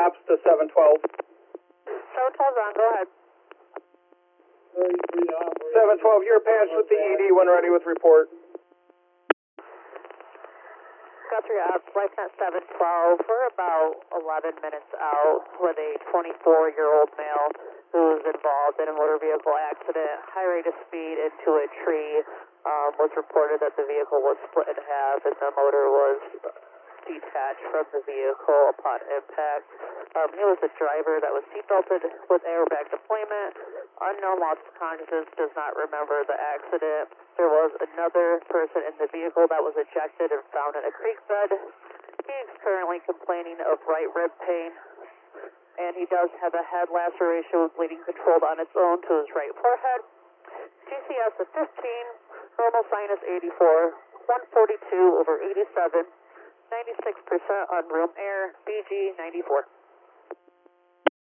ops to 712. 712's on, go ahead. 712, you're patched with the ED when ready with report. Guthrie Ops, LifeNet 712. We're about 11 minutes out with a 24-year-old male who was involved in a motor vehicle accident. High rate of speed into a tree. Was reported that the vehicle was split in half and the motor was detached from the vehicle upon impact. He was a driver that was seatbelted with airbag deployment. Unknown loss of consciousness, does not remember the accident. There was another person in the vehicle that was ejected and found in a creek bed. He is currently complaining of right rib pain, and he does have a head laceration with bleeding controlled on its own to his right forehead. GCS of 15, normal sinus 84, 142 over 87, 96% on room air, BG 94.